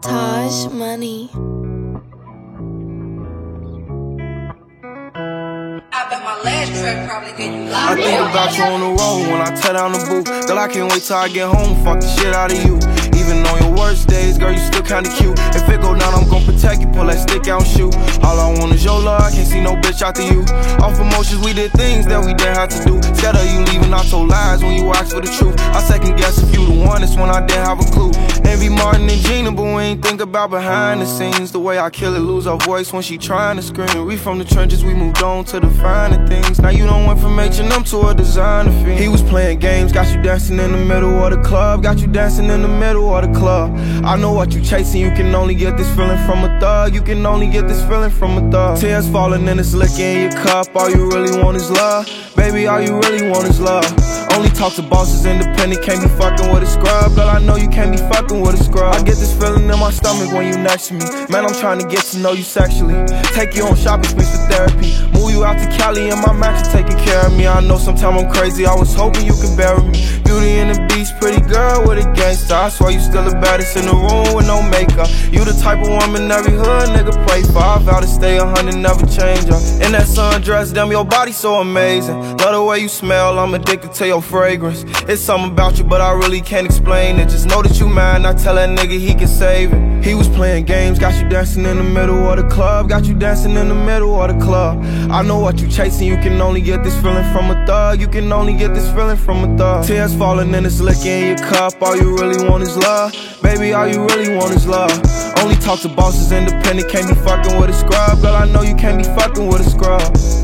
Taj Money. I bet my last track probably get you locked. I think about you on the road when I tear down the booth. Girl, I can't wait till I get home, fuck the shit out of you. Even on your worst days, girl, you still kinda cute. If it go down, I'm gon' protect you, pull that stick out and shoot. All I want is your love, I can't see no bitch after you. Off emotions, we did things that we didn't have to do. Scared of you leaving, I told lies when you asked for the truth. I second guess if you the one, that's when I didn't have a clue. Envy Martin and Gina, but we ain't think about behind the scenes. The way I kill it, lose her voice when she trying to scream. We from the trenches, we moved on to the finer things. Now you done went from H&M to a designer fiend. He was playing games, got you dancing in the middle of the club. Got you dancing in the middle of the club. I know what you chasing, you can only get this feeling from a thug. You can only get this feeling from a thug. Tears falling and it's liquor in your cup. All you really want is love. Baby, all you really want is love. Only talk to bosses, independent, can't be fucking with a scrub. Girl, I know you can't be fucking with a scrub. I get this feeling in my stomach when you next to me. Man, I'm trying to get to know you sexually. Take you on shopping sprees for therapy. Move you out to Cali and my match is taking care of me. I know sometimes I'm crazy, I was hoping you could bury me. Beauty and the Beast, pretty girl with a gangster. I swear you still the baddest in the room with no makeup. You the type of woman every hood nigga pray for. I vow to stay 100, never change her. In that sundress, damn, your body so amazing. Love the way you smell, I'm addicted to your fragrance. It's something about you, but I really can't explain it. Just know that you mine, I tell that nigga he can save it. He was playing games, got you dancing in the middle of the club. Got you dancing in the middle of the club. I know what you chasing, you can only get this feeling from a thug. You can only get this feeling from a thug. Tears falling and it's liquor in your cup. All you really want is love. Baby, all you really want is love. Only talk to bosses, independent, can't be fucking with a scrub. Girl, I know you can't be fucking with a scrub.